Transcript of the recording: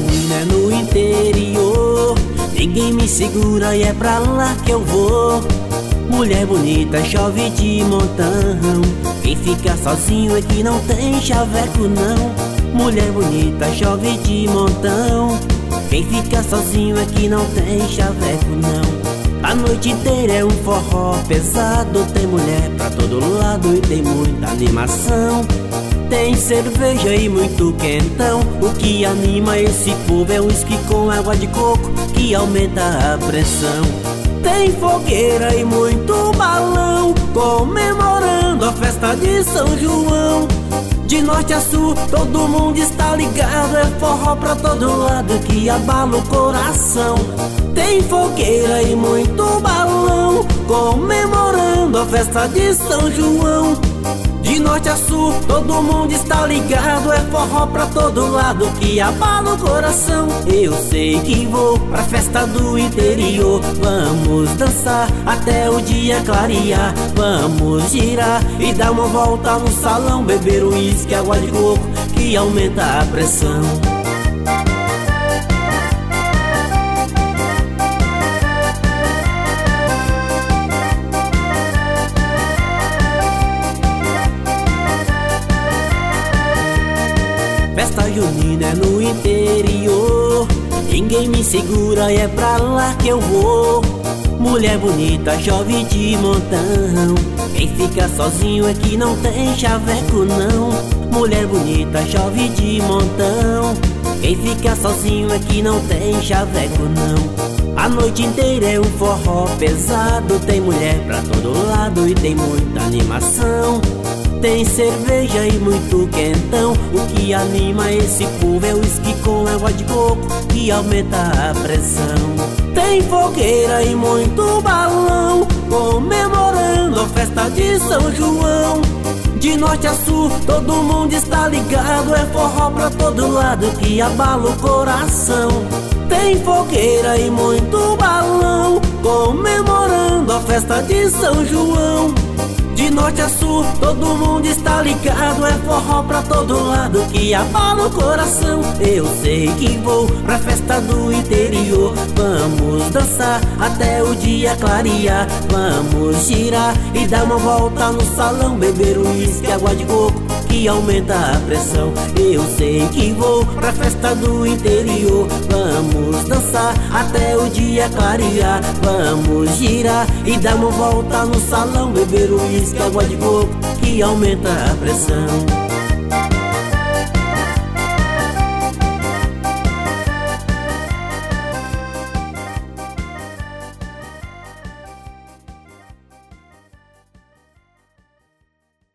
junina é no interior, ninguém me segura e é pra lá que eu vou. Mulher bonita chove de montão, quem fica sozinho é que não tem chaveco não. Mulher bonita chove de montão, quem fica sozinho é que não tem chaveco não. A noite inteira é um forró pesado, tem mulher pra todo lado e tem muita animação. Tem cerveja e muito quentão, o que anima esse povo é uísque com água de coco que aumenta a pressão. Tem fogueira e muito balão, comemorando a festa de São João. De norte a sul todo mundo está ligado, é forró pra todo lado que abala o coração. Tem fogueira e muito balão, comemorando a festa de São João. De norte a sul todo mundo está ligado, é forró pra todo lado que abala o coração. Eu sei que vou pra festa do interior, vamos dançar até o dia clarear. Vamos girar e dar uma volta no salão, beber uísque, água de coco que aumenta a pressão. Festa junina é no interior, ninguém me segura e é pra lá que eu vou. Mulher bonita chove de montão, quem fica sozinho é que não tem chaveco não. Mulher bonita chove de montão, quem fica sozinho é que não tem chaveco não. A noite inteira é um forró pesado, tem mulher pra todo lado e tem muita animação. Tem cerveja e muito quentão, o que anima esse povo é uísque com água de coco que aumenta a pressão. Tem fogueira e muito balão, comemorando a festa de São João. De norte a sul todo mundo está ligado, é forró pra todo lado que abala o coração. Tem fogueira e muito balão, comemorando a festa de São João. De norte a sul todo mundo está ligado, é forró pra todo lado que abala o coração. Eu sei que vou pra festa do interior, vamos dançar até o dia clarear. Vamos girar e dar uma volta no salão, beber uísque, água de coco que aumenta a pressão. Eu sei que vou pra festa do interior, vamos dançar até o dia clarear. Vamos girar e dar uma volta no salão, beber uísque, água de coco que aumenta a pressão.